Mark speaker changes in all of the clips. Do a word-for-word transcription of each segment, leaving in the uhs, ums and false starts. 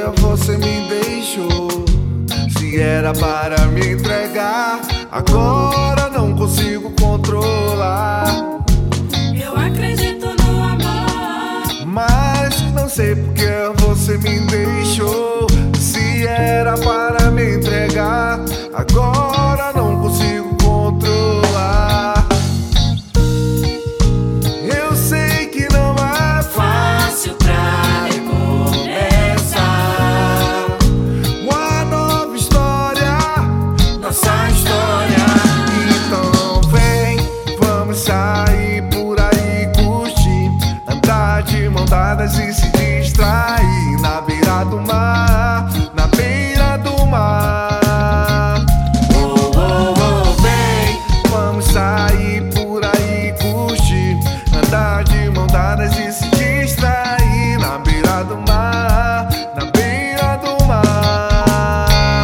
Speaker 1: você me deixou. Se era para me entregar, agora não consigo controlar.
Speaker 2: Eu acredito no amor,
Speaker 1: mas não sei porque você me deixou. Se era para me entregar, agora não consigo controlar. Eu sei que não é
Speaker 2: fácil pra recomeçar
Speaker 1: uma nova história,
Speaker 2: nossa história.
Speaker 1: então vem, vamos sair por aí, curtir, andar de mão dadas e se distrair na beira do mar, na beira do mar. Oh, oh, oh, vem, vamos sair por aí, curtir, andar de mão dadas e se distrair na beira do mar, na beira do mar.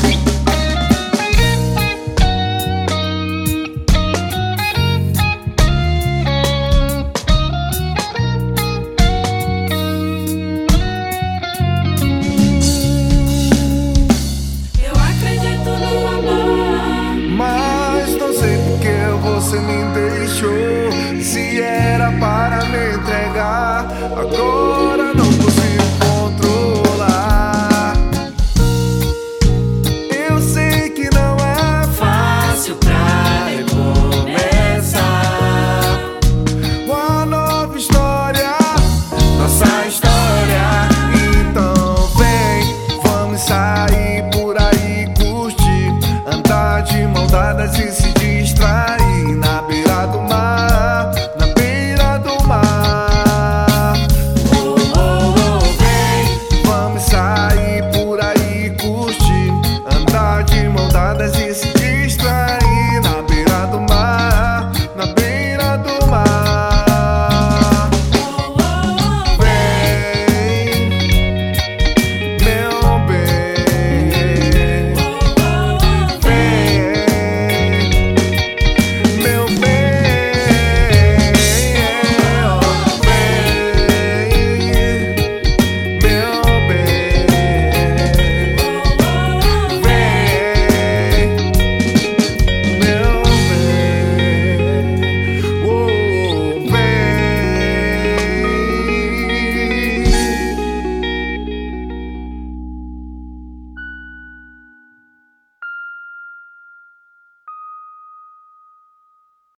Speaker 2: Eu acredito no amor,
Speaker 1: Mas não sei porque você me deixou. Se era para me entregar, agora